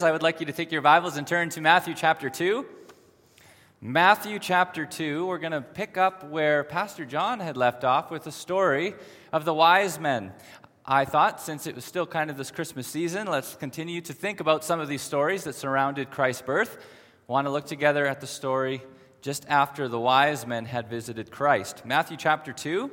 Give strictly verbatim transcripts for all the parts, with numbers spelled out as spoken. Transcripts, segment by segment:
I would like you to take your Bibles and turn to Matthew chapter two. Matthew chapter two, we're going to pick up where Pastor John had left off with the story of the wise men. I thought, since it was still kind of this Christmas season, let's continue to think about some of these stories that surrounded Christ's birth. I want to look together at the story just after the wise men had visited Christ. Matthew chapter two.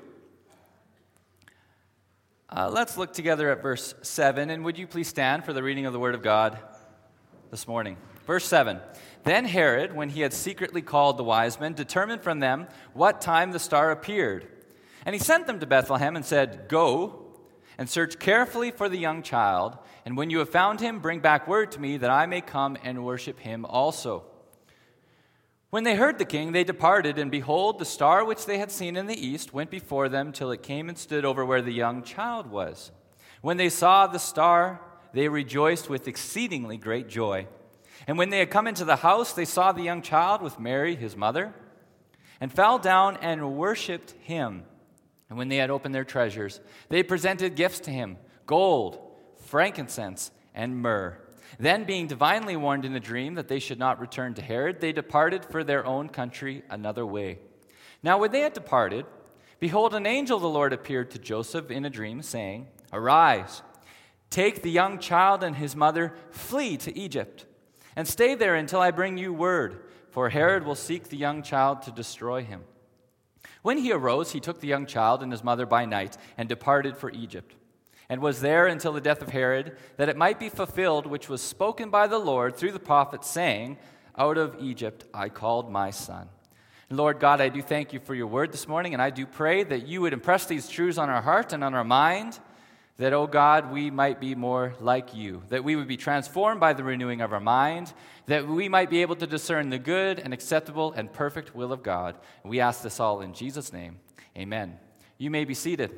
Uh, let's look together at verse seven, and would you please stand for the reading of the Word of God this morning. Verse seven, Then Herod, when he had secretly called the wise men, determined from them what time the star appeared. And he sent them to Bethlehem and said, Go and search carefully for the young child, and when you have found him, bring back word to me that I may come and worship him also. When they heard the king, they departed, and behold, the star which they had seen in the east went before them till it came and stood over where the young child was. When they saw the star, they rejoiced with exceedingly great joy. And when they had come into the house, they saw the young child with Mary, his mother, and fell down and worshipped him. And when they had opened their treasures, they presented gifts to him, gold, frankincense, and myrrh. Then, being divinely warned in a dream that they should not return to Herod, they departed for their own country another way. Now when they had departed, behold, an angel of the Lord appeared to Joseph in a dream, saying, Arise, take the young child and his mother, flee to Egypt, and stay there until I bring you word, for Herod will seek the young child to destroy him. When he arose, he took the young child and his mother by night and departed for Egypt, and was there until the death of Herod, that it might be fulfilled which was spoken by the Lord through the prophet, saying, Out of Egypt I called my son. Lord God, I do thank you for your word this morning, and I do pray that you would impress these truths on our heart and on our mind, that, oh God, we might be more like you, that we would be transformed by the renewing of our mind, that we might be able to discern the good and acceptable and perfect will of God. And we ask this all in Jesus' name. Amen. You may be seated.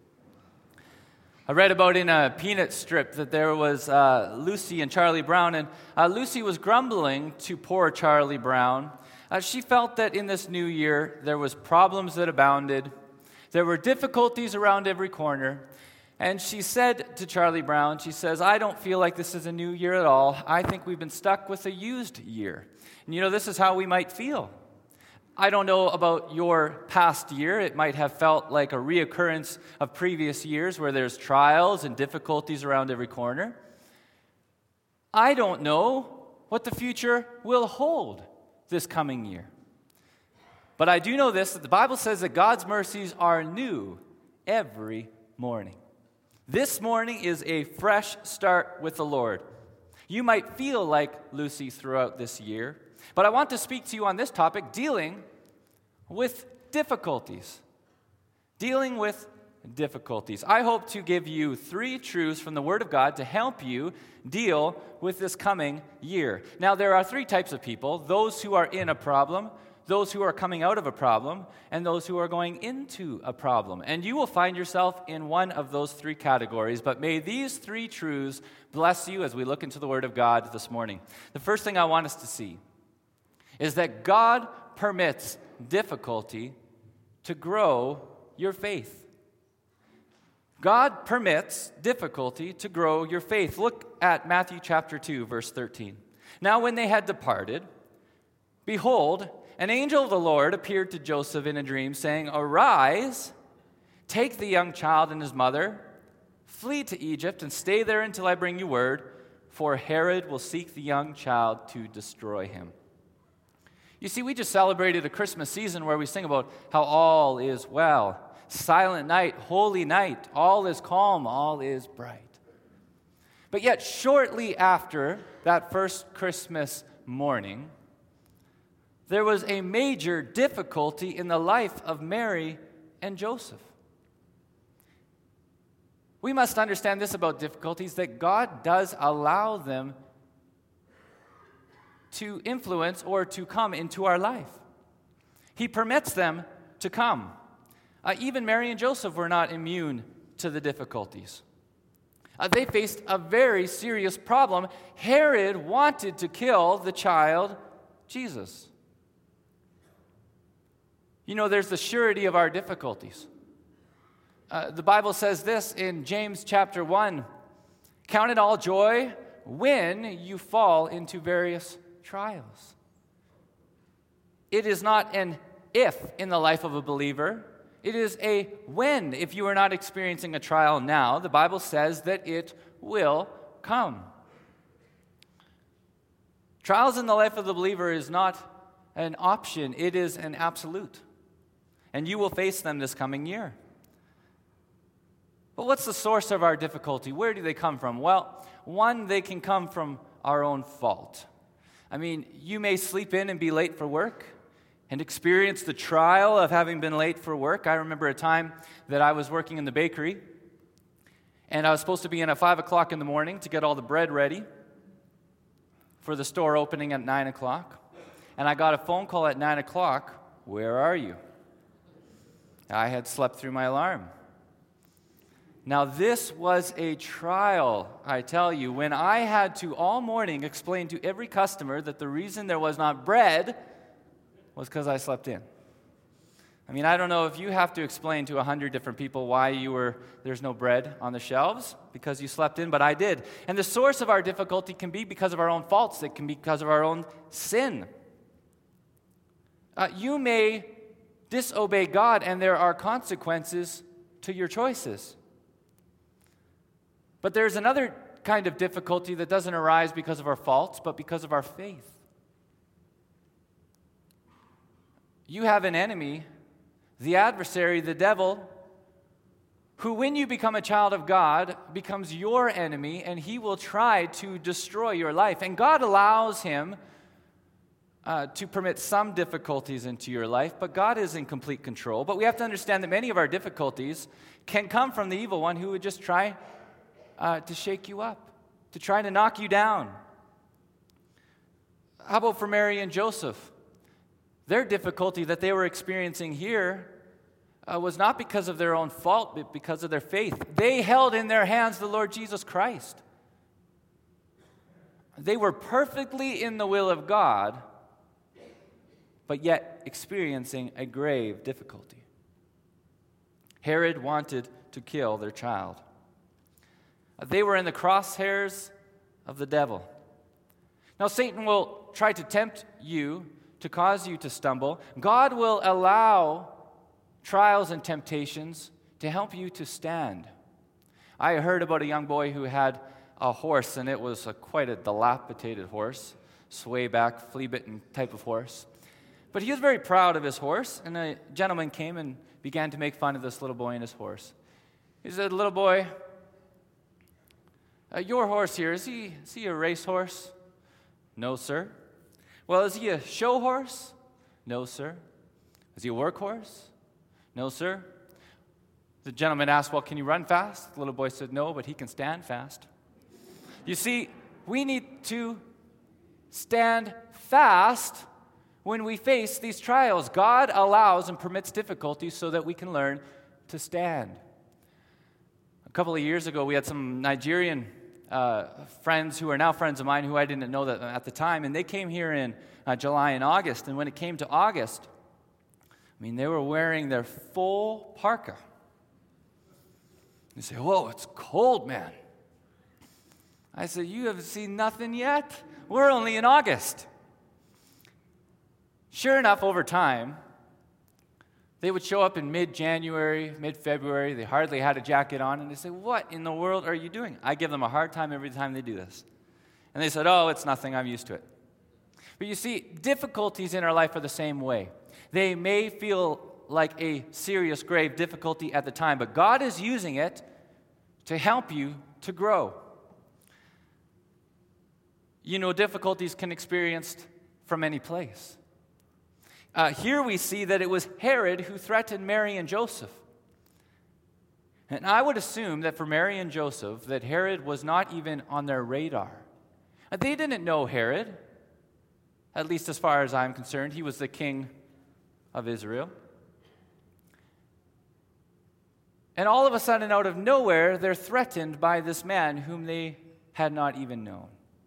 I read about in a Peanut strip that there was uh, Lucy and Charlie Brown, and uh, Lucy was grumbling to poor Charlie Brown. Uh, she felt that in this new year there was problems that abounded. There were difficulties around every corner. And she said to Charlie Brown, she says, I don't feel like this is a new year at all. I think we've been stuck with a used year. And you know, this is how we might feel. I don't know about your past year. It might have felt like a reoccurrence of previous years where there's trials and difficulties around every corner. I don't know what the future will hold this coming year. But I do know this, that the Bible says that God's mercies are new every morning. This morning is a fresh start with the Lord. You might feel like Lucy throughout this year, but I want to speak to you on this topic, dealing with difficulties. Dealing with difficulties. I hope to give you three truths from the Word of God to help you deal with this coming year. Now, there are three types of people: those who are in a problem, those who are coming out of a problem, and those who are going into a problem. And you will find yourself in one of those three categories, but may these three truths bless you as we look into the Word of God this morning. The first thing I want us to see is that God permits difficulty to grow your faith. God permits difficulty to grow your faith. Look at Matthew chapter two, verse thirteen. Now when they had departed, behold, an angel of the Lord appeared to Joseph in a dream, saying, Arise, take the young child and his mother, flee to Egypt, and stay there until I bring you word, for Herod will seek the young child to destroy him. You see, we just celebrated a Christmas season where we sing about how all is well. Silent night, holy night, all is calm, all is bright. But yet, shortly after that first Christmas morning, there was a major difficulty in the life of Mary and Joseph. We must understand this about difficulties, that God does allow them to influence or to come into our life. He permits them to come. Uh, even Mary and Joseph were not immune to the difficulties. Uh, they faced a very serious problem. Herod wanted to kill the child Jesus. You know, there's the surety of our difficulties. Uh, the Bible says this in James chapter one, Count it all joy when you fall into various trials. It is not an if in the life of a believer. It is a when. If you are not experiencing a trial now, the Bible says that it will come. Trials in the life of the believer is not an option. It is an absolute. And you will face them this coming year. But what's the source of our difficulty? Where do they come from? Well, one, they can come from our own fault. I mean, you may sleep in and be late for work and experience the trial of having been late for work. I remember a time that I was working in the bakery, and I was supposed to be in at five o'clock in the morning to get all the bread ready for the store opening at nine o'clock. And I got a phone call at nine o'clock, "Where are you?" I had slept through my alarm. Now, this was a trial, I tell you, when I had to all morning explain to every customer that the reason there was not bread was because I slept in. I mean, I don't know if you have to explain to a hundred different people why you were there's no bread on the shelves because you slept in, but I did. And the source of our difficulty can be because of our own faults. It can be because of our own sin. Uh, you may disobey God, and there are consequences to your choices. But there's another kind of difficulty that doesn't arise because of our faults, but because of our faith. You have an enemy, the adversary, the devil, who, when you become a child of God, becomes your enemy, and he will try to destroy your life. And God allows him uh, to permit some difficulties into your life, but God is in complete control. But we have to understand that many of our difficulties can come from the evil one who would just try uh, to shake you up, to try to knock you down. How about for Mary and Joseph? Their difficulty that they were experiencing here uh, was not because of their own fault, but because of their faith. They held in their hands the Lord Jesus Christ. They were perfectly in the will of God, but yet experiencing a grave difficulty. Herod wanted to kill their child. They were in the crosshairs of the devil. Now, Satan will try to tempt you to cause you to stumble. God will allow trials and temptations to help you to stand. I heard about a young boy who had a horse, and it was a, quite a dilapidated horse, sway-back, flea-bitten type of horse. But he was very proud of his horse, and a gentleman came and began to make fun of this little boy and his horse. He said, "Little boy, uh, your horse here, is he, is he a racehorse?" "No, sir." "Well, is he a show horse?" "No, sir." "Is he a workhorse?" "No, sir." The gentleman asked, "Well, can you run fast?" The little boy said, "No, but he can stand fast." You see, we need to stand fast when we face these trials. God allows and permits difficulties so that we can learn to stand. A couple of years ago, we had some Nigerian uh, friends who are now friends of mine who I didn't know that at the time, and they came here in uh, July and August, and when it came to August, I mean, they were wearing their full parka. You say, "Whoa, it's cold, man." I said, "You haven't seen nothing yet? We're only in August." Sure enough, over time, they would show up in mid-January, mid-February. They hardly had a jacket on, and they say, "What in the world are you doing?" I give them a hard time every time they do this. And they said, "Oh, it's nothing. I'm used to it." But you see, difficulties in our life are the same way. They may feel like a serious, grave difficulty at the time, but God is using it to help you to grow. You know, difficulties can be experienced from any place. Uh, here we see that it was Herod who threatened Mary and Joseph. And I would assume that for Mary and Joseph, that Herod was not even on their radar. Uh, They didn't know Herod, at least as far as I'm concerned. He was the king of Israel. And all of a sudden, out of nowhere, they're threatened by this man whom they had not even known.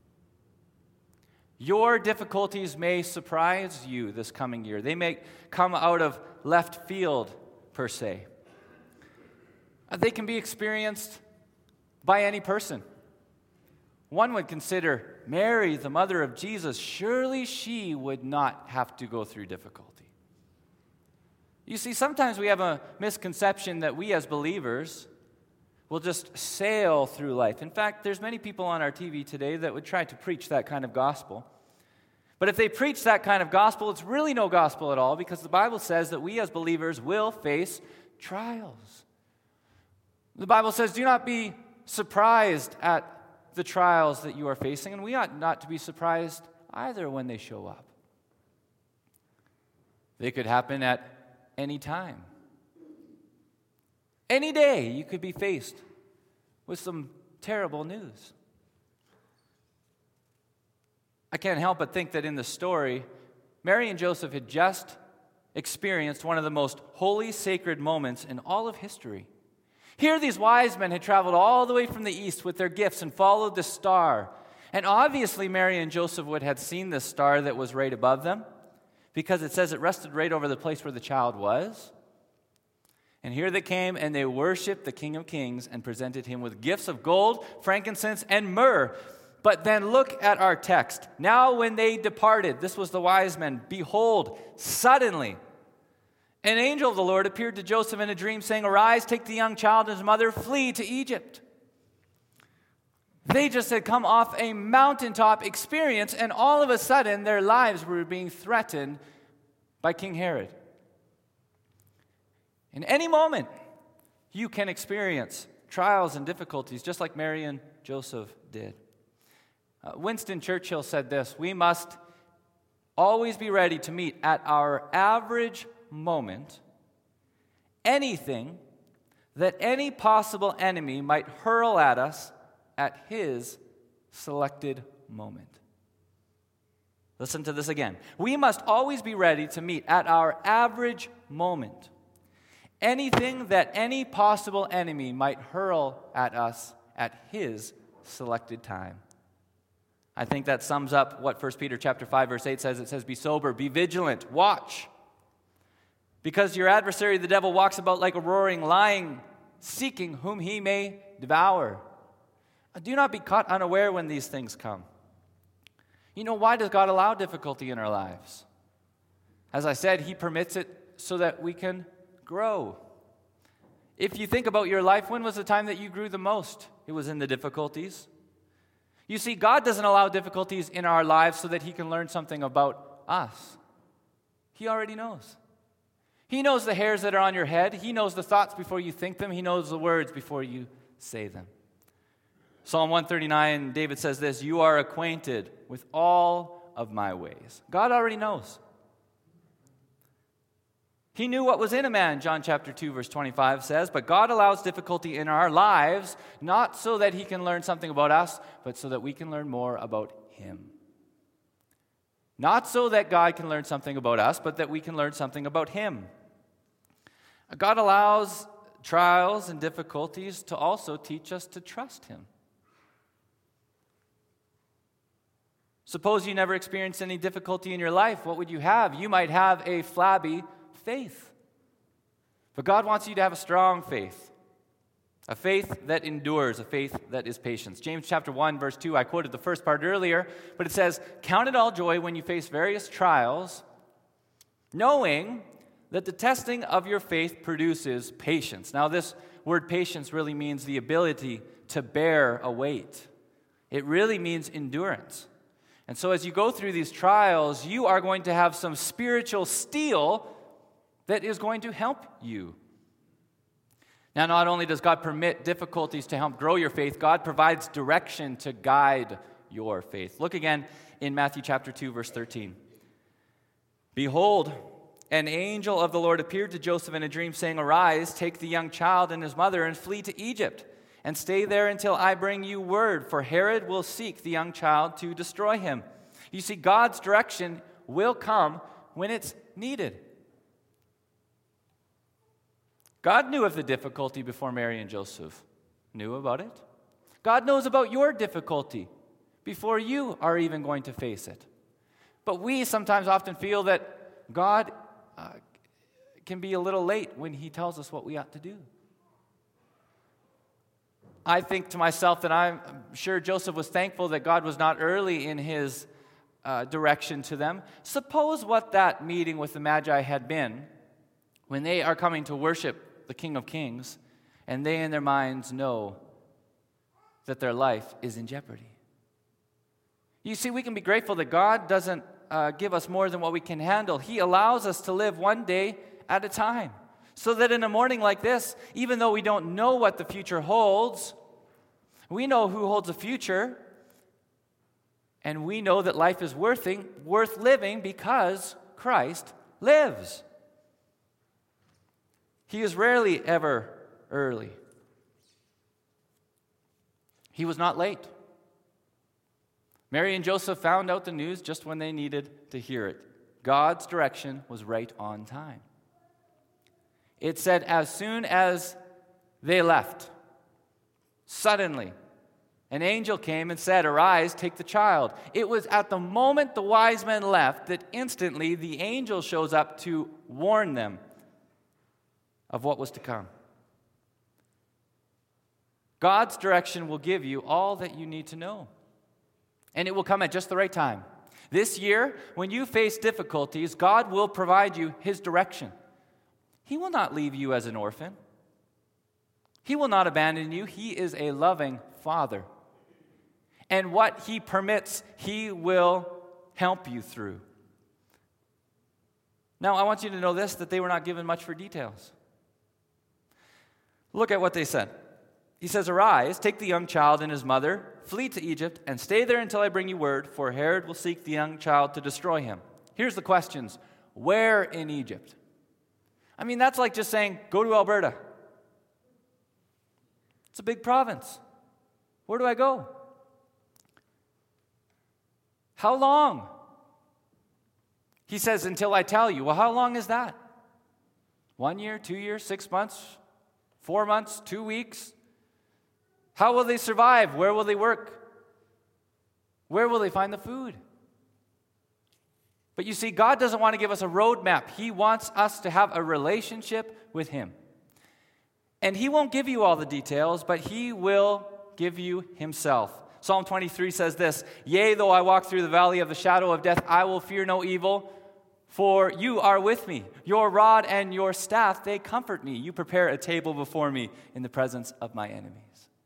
Your difficulties may surprise you this coming year. They may come out of left field, per se. They can be experienced by any person. one would consider Mary, the mother of Jesus, surely she would not have to go through difficulty. You see, sometimes we have a misconception that we as believers will just sail through life. In fact, there's many people on our T V today that would try to preach that kind of gospel. But if they preach that kind of gospel, it's really no gospel at all, because the Bible says that we as believers will face trials. The Bible says, do not be surprised at the trials that you are facing, and we ought not to be surprised either when they show up. They could happen at any time. Any day you could be faced with some terrible news. I can't help but think that in the story, Mary and Joseph had just experienced one of the most holy, sacred moments in all of history. Here these wise men had traveled all the way from the east with their gifts and followed the star. And obviously Mary and Joseph would have seen this star that was right above them, because it says it rested right over the place where the child was. And here they came and they worshiped the King of Kings and presented him with gifts of gold, frankincense, and myrrh. But then look at our text. Now when they departed, this was the wise men, behold, suddenly an angel of the Lord appeared to Joseph in a dream, saying, arise, take the young child and his mother, flee to Egypt. They just had come off a mountaintop experience, and all of a sudden their lives were being threatened by King Herod. In any moment, you can experience trials and difficulties, just like Mary and Joseph did. Uh, Winston Churchill said this: we must always be ready to meet at our average moment anything that any possible enemy might hurl at us at his selected moment. Listen to this again. We must always be ready to meet at our average moment anything that any possible enemy might hurl at us at his selected time. I think that sums up what First Peter chapter five, verse eight says. It says, be sober, be vigilant, watch. Because your adversary, the devil, walks about like a roaring lion, seeking whom he may devour. Do not be caught unaware when these things come. You know, why does God allow difficulty in our lives? As I said, he permits it so that we can grow. If you think about your life, when was the time that you grew the most? It was in the difficulties. You see, God doesn't allow difficulties in our lives so that he can learn something about us. He already knows. He knows the hairs that are on your head. He knows the thoughts before you think them. He knows the words before you say them. Psalm one thirty-nine, David says this: you are acquainted with all of my ways. God already knows. He knew what was in a man, John chapter two, verse twenty-five says, but God allows difficulty in our lives, not so that he can learn something about us, but so that we can learn more about him. Not so that God can learn something about us, but that we can learn something about him. God allows trials and difficulties to also teach us to trust him. Suppose you never experienced any difficulty in your life. What would you have? You might have a flabby faith. But God wants you to have a strong faith. A faith that endures, a faith that is patient. James chapter one, verse two, I quoted the first part earlier, but it says, count it all joy when you face various trials, knowing that the testing of your faith produces patience. Now, this word patience really means the ability to bear a weight. It really means endurance. And so as you go through these trials, you are going to have some spiritual steel that is going to help you. Now, not only does God permit difficulties to help grow your faith, God provides direction to guide your faith. Look again in Matthew chapter two, verse thirteen. Behold, an angel of the Lord appeared to Joseph in a dream, saying, arise, take the young child and his mother and flee to Egypt, and stay there until I bring you word, for Herod will seek the young child to destroy him. You see, God's direction will come when it's needed. God knew of the difficulty before Mary and Joseph knew about it. God knows about your difficulty before you are even going to face it. But we sometimes often feel that God uh, can be a little late when he tells us what we ought to do. I think to myself that I'm sure Joseph was thankful that God was not early in his uh, direction to them. Suppose what that meeting with the Magi had been when they are coming to worship the King of Kings, and they in their minds know that their life is in jeopardy. You see, we can be grateful that God doesn't uh, give us more than what we can handle. He allows us to live one day at a time, so that in a morning like this, even though we don't know what the future holds, we know who holds the future, and we know that life is worth, worth living because Christ lives. He is rarely ever early. He was not late. Mary and Joseph found out the news just when they needed to hear it. God's direction was right on time. It said as soon as they left, suddenly, an angel came and said, "Arise, take the child." It was at the moment the wise men left that instantly the angel shows up to warn them of what was to come. God's direction will give you all that you need to know. And it will come at just the right time. This year, when you face difficulties, God will provide you His direction. He will not leave you as an orphan. He will not abandon you. He is a loving Father. And what He permits, He will help you through. Now, I want you to know this, that they were not given much for details. Look at what they said. He says, "Arise, take the young child and his mother, flee to Egypt, and stay there until I bring you word, for Herod will seek the young child to destroy him." Here's the questions. Where in Egypt? I mean, that's like just saying, go to Alberta. It's a big province. Where do I go? How long? He says, until I tell you. Well, how long is that? One year, two years, six months, four months, two weeks? How will they survive? Where will they work? Where will they find the food? But you see, God doesn't want to give us a roadmap. He wants us to have a relationship with Him. And He won't give you all the details, but He will give you Himself. Psalm twenty-three says this, "Yea, though I walk through the valley of the shadow of death, I will fear no evil, for you are with me. Your rod and your staff, they comfort me. You prepare a table before me in the presence of my enemies."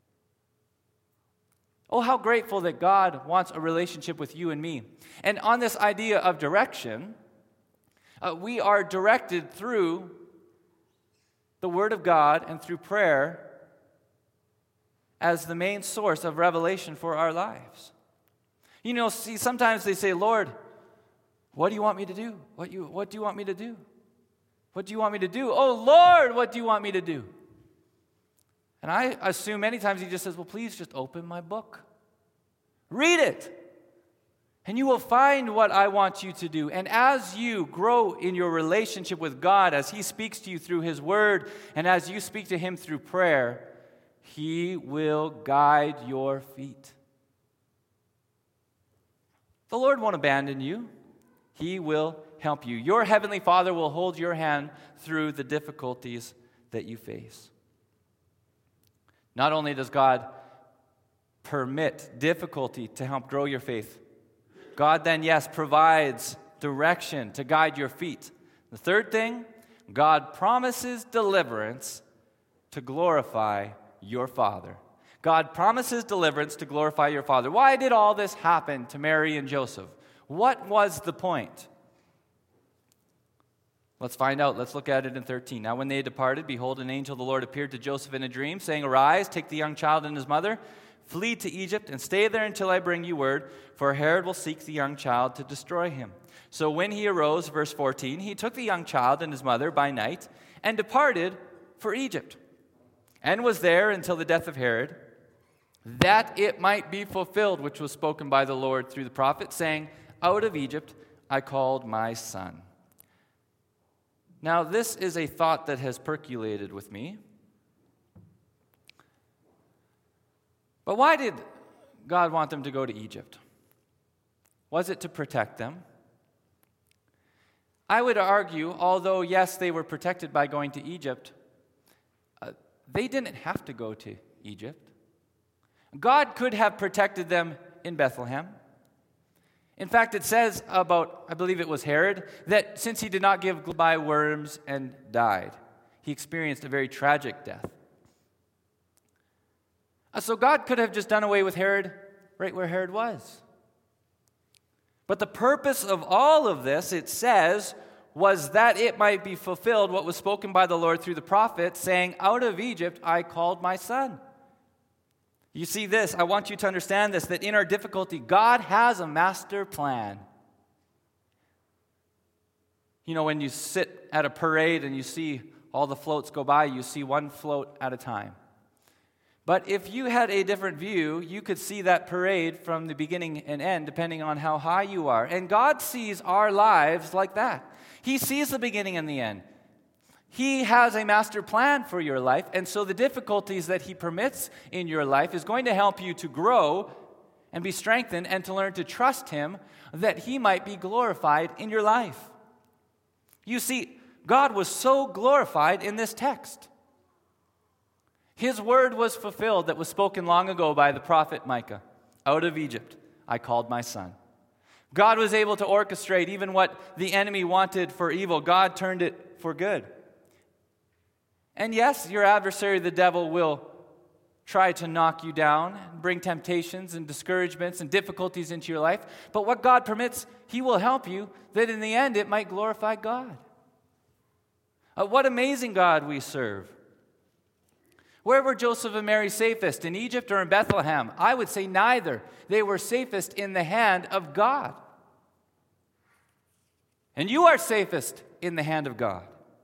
Oh, how grateful that God wants a relationship with you and me. And on this idea of direction, uh, we are directed through the Word of God and through prayer as the main source of revelation for our lives. You know, see, sometimes they say, "Lord, what do you want me to do? What you what do you want me to do? What do you want me to do? Oh, Lord, what do you want me to do?" And I assume many times He just says, "Well, please just open my book. Read it. And you will find what I want you to do." And as you grow in your relationship with God, as He speaks to you through His Word, and as you speak to Him through prayer, He will guide your feet. The Lord won't abandon you. He will help you. Your Heavenly Father will hold your hand through the difficulties that you face. Not only does God permit difficulty to help grow your faith, God then, yes, provides direction to guide your feet. The third thing, God promises deliverance to glorify your Father. God promises deliverance to glorify your Father. Why did all this happen to Mary and Joseph? What was the point? Let's find out. Let's look at it in thirteen. "Now when they had departed, behold, an angel of the Lord appeared to Joseph in a dream, saying, Arise, take the young child and his mother, flee to Egypt, and stay there until I bring you word, for Herod will seek the young child to destroy him. So when he arose," verse fourteen, "he took the young child and his mother by night, and departed for Egypt, and was there until the death of Herod, that it might be fulfilled, which was spoken by the Lord through the prophet, saying, Out of Egypt I called my son." Now, this is a thought that has percolated with me. But why did God want them to go to Egypt? Was it to protect them? I would argue, although, yes, they were protected by going to Egypt, uh, they didn't have to go to Egypt. God could have protected them in Bethlehem. In fact, it says about, I believe it was Herod, that since he did not give by worms and died, he experienced a very tragic death. So God could have just done away with Herod right where Herod was. But the purpose of all of this, it says, was that it might be fulfilled what was spoken by the Lord through the prophet, saying, "Out of Egypt I called my son." You see this, I want you to understand this, that in our difficulty, God has a master plan. You know, when you sit at a parade and you see all the floats go by, you see one float at a time. But if you had a different view, you could see that parade from the beginning and end, depending on how high you are. And God sees our lives like that. He sees the beginning and the end. He has a master plan for your life, and so the difficulties that He permits in your life is going to help you to grow and be strengthened and to learn to trust Him that He might be glorified in your life. You see, God was so glorified in this text. His word was fulfilled that was spoken long ago by the prophet Micah. "Out of Egypt I called my son." God was able to orchestrate even what the enemy wanted for evil. God turned it for good. And yes, your adversary, the devil, will try to knock you down, bring temptations and discouragements and difficulties into your life. But what God permits, He will help you, that in the end it might glorify God. Uh, what amazing God we serve. Where were Joseph and Mary safest, in Egypt or in Bethlehem? I would say neither. They were safest in the hand of God. And you are safest in the hand of God.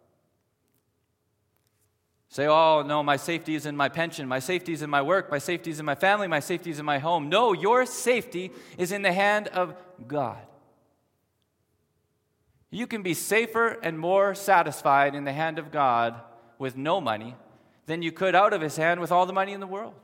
Say, "Oh, no, my safety is in my pension, my safety is in my work, my safety is in my family, my safety is in my home." No, your safety is in the hand of God. You can be safer and more satisfied in the hand of God with no money than you could out of His hand with all the money in the world.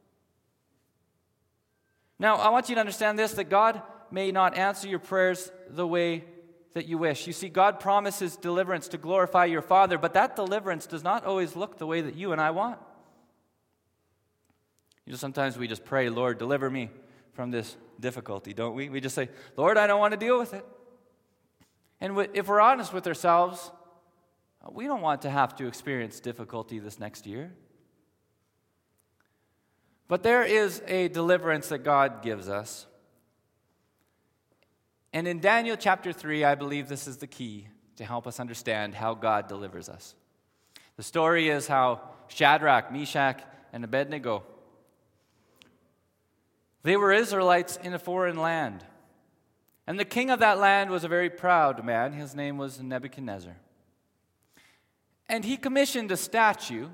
Now, I want you to understand this, that God may not answer your prayers the way that you wish. You see, God promises deliverance to glorify your Father, but that deliverance does not always look the way that you and I want. You know, sometimes we just pray, "Lord, deliver me from this difficulty," don't we? We just say, "Lord, I don't want to deal with it." And if we're honest with ourselves, we don't want to have to experience difficulty this next year. But there is a deliverance that God gives us. And in Daniel chapter three, I believe this is the key to help us understand how God delivers us. The story is how Shadrach, Meshach, and Abednego, they were Israelites in a foreign land. And the king of that land was a very proud man. His name was Nebuchadnezzar. And he commissioned a statue,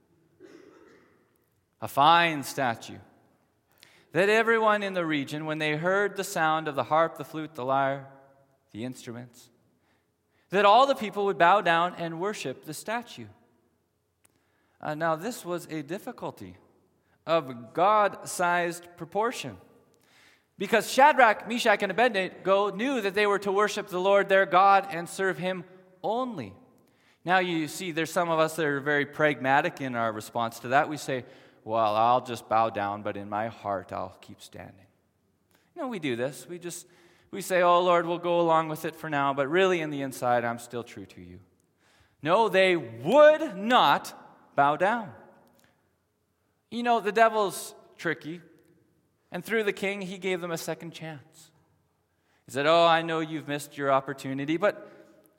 a fine statue, that everyone in the region, when they heard the sound of the harp, the flute, the lyre, the instruments, that all the people would bow down and worship the statue. Uh, now, this was a difficulty of God-sized proportion, because Shadrach, Meshach, and Abednego knew that they were to worship the Lord their God and serve Him only. Now, you see, there's some of us that are very pragmatic in our response to that. We say, "Well, I'll just bow down, but in my heart I'll keep standing." You know, we do this. We just, we say, "Oh, Lord, we'll go along with it for now, but really in the inside, I'm still true to you." No, they would not bow down. You know, the devil's tricky, and through the king, he gave them a second chance. He said, "Oh, I know you've missed your opportunity, but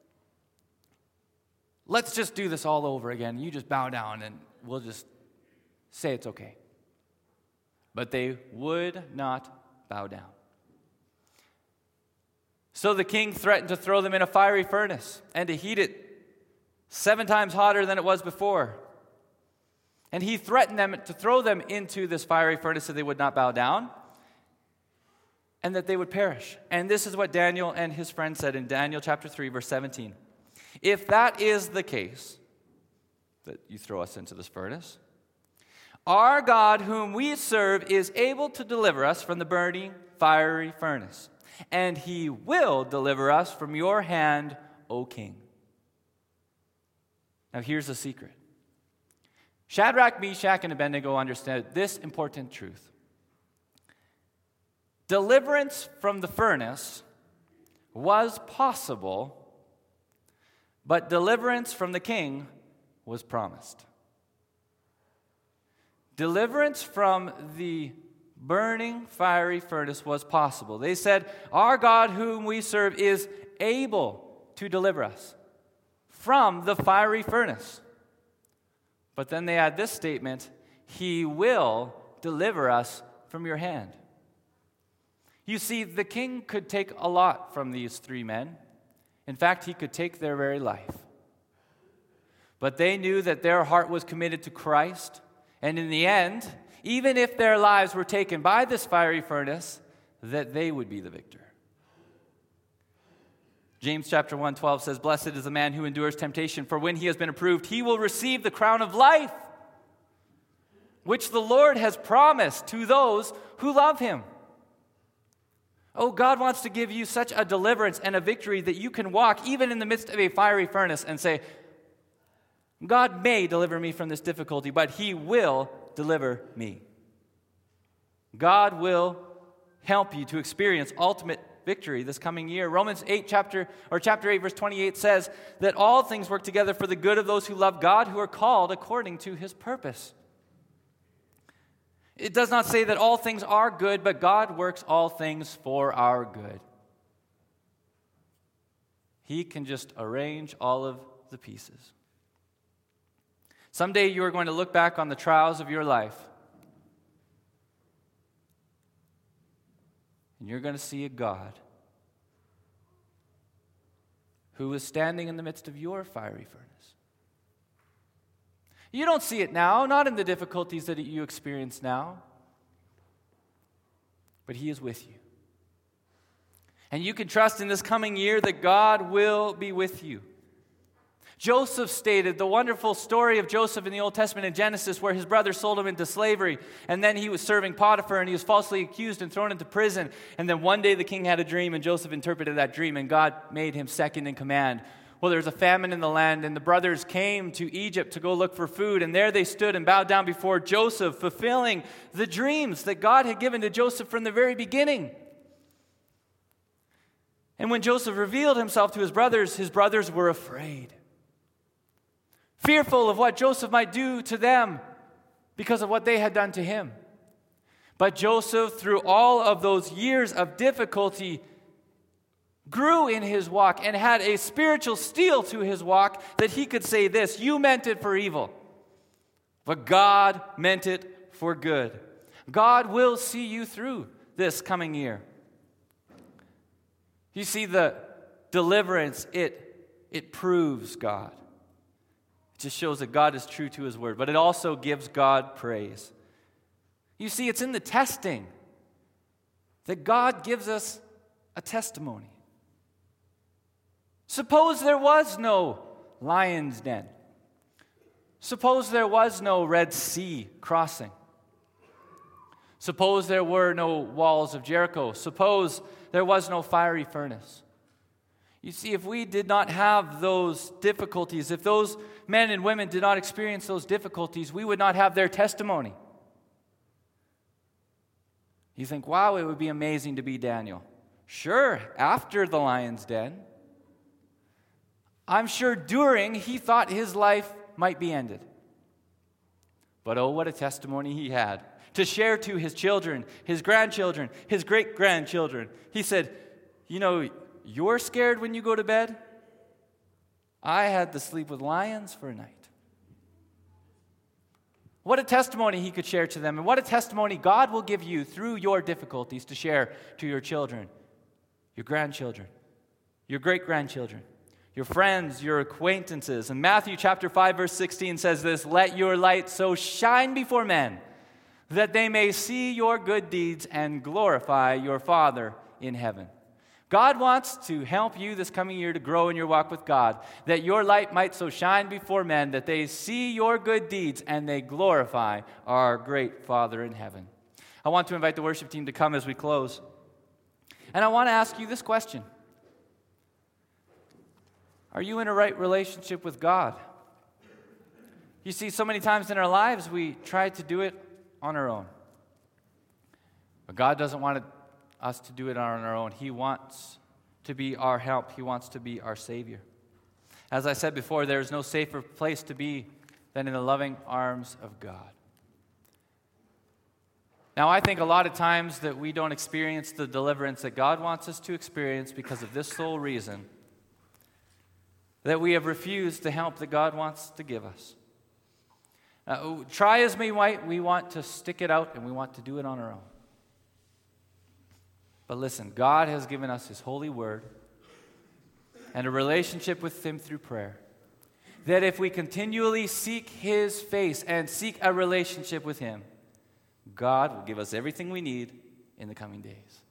let's just do this all over again. You just bow down, and we'll just say it's okay." But they would not bow down. So the king threatened to throw them in a fiery furnace and to heat it seven times hotter than it was before. And he threatened them to throw them into this fiery furnace so they would not bow down and that they would perish. And this is what Daniel and his friends said in Daniel chapter three, verse seventeen. "If that is the case, that you throw us into this furnace, our God whom we serve is able to deliver us from the burning fiery furnace, and He will deliver us from your hand, O king." Now here's the secret. Shadrach, Meshach, and Abednego understood this important truth. Deliverance from the furnace was possible, but deliverance from the king was promised. Deliverance from the burning fiery furnace was possible. They said, "Our God whom we serve is able to deliver us from the fiery furnace." But then they add this statement, "He will deliver us from your hand." You see, the king could take a lot from these three men. In fact, he could take their very life. But they knew that their heart was committed to Christ, and in the end, even if their lives were taken by this fiery furnace, that they would be the victor. James chapter one twelve says, "Blessed is the man who endures temptation, for when he has been approved, he will receive the crown of life, which the Lord has promised to those who love him." Oh, God wants to give you such a deliverance and a victory that you can walk even in the midst of a fiery furnace and say, "God may deliver me from this difficulty, but he will deliver me." God will help you to experience ultimate victory this coming year. Romans eight chapter or chapter eight verse twenty-eight says that all things work together for the good of those who love God, who are called according to his purpose. It does not say that all things are good, but God works all things for our good. He can just arrange all of the pieces. Someday you are going to look back on the trials of your life, and you're going to see a God who is standing in the midst of your fiery furnace. You don't see it now, not in the difficulties that you experience now, but he is with you. And you can trust in this coming year that God will be with you. Joseph stated the wonderful story of Joseph in the Old Testament in Genesis, where his brother sold him into slavery, and then he was serving Potiphar, and he was falsely accused and thrown into prison. And then one day the king had a dream, and Joseph interpreted that dream, and God made him second in command. Well, there was a famine in the land, and the brothers came to Egypt to go look for food, and there they stood and bowed down before Joseph, fulfilling the dreams that God had given to Joseph from the very beginning. And when Joseph revealed himself to his brothers, his brothers were afraid, fearful of what Joseph might do to them because of what they had done to him. But Joseph, through all of those years of difficulty, grew in his walk and had a spiritual steel to his walk that he could say this, "You meant it for evil, but God meant it for good." God will see you through this coming year. You see, the deliverance, it, it proves God. It just shows that God is true to his word, but it also gives God praise. You see, it's in the testing that God gives us a testimony. Suppose there was no lion's den. Suppose there was no Red Sea crossing. Suppose there were no walls of Jericho. Suppose there was no fiery furnace. You see, if we did not have those difficulties, if those men and women did not experience those difficulties, we would not have their testimony. You think, wow, it would be amazing to be Daniel. Sure, after the lion's den. I'm sure during, he thought his life might be ended. But oh, what a testimony he had to share to his children, his grandchildren, his great-grandchildren. He said, you know, you're scared when you go to bed? I had to sleep with lions for a night. What a testimony he could share to them, and what a testimony God will give you through your difficulties to share to your children, your grandchildren, your great-grandchildren, your friends, your acquaintances. And Matthew chapter five, verse sixteen says this, "Let your light so shine before men that they may see your good deeds and glorify your Father in heaven." God wants to help you this coming year to grow in your walk with God, that your light might so shine before men that they see your good deeds and they glorify our great Father in heaven. I want to invite the worship team to come as we close. And I want to ask you this question. Are you in a right relationship with God? You see, so many times in our lives we try to do it on our own. But God doesn't want to us to do it on our own. He wants to be our help. He wants to be our Savior. As I said before, there is no safer place to be than in the loving arms of God. Now, I think a lot of times that we don't experience the deliverance that God wants us to experience because of this sole reason, that we have refused the help that God wants to give us. Uh, try as we might, we want to stick it out and we want to do it on our own. But listen, God has given us His holy word and a relationship with Him through prayer, that if we continually seek His face and seek a relationship with Him, God will give us everything we need in the coming days.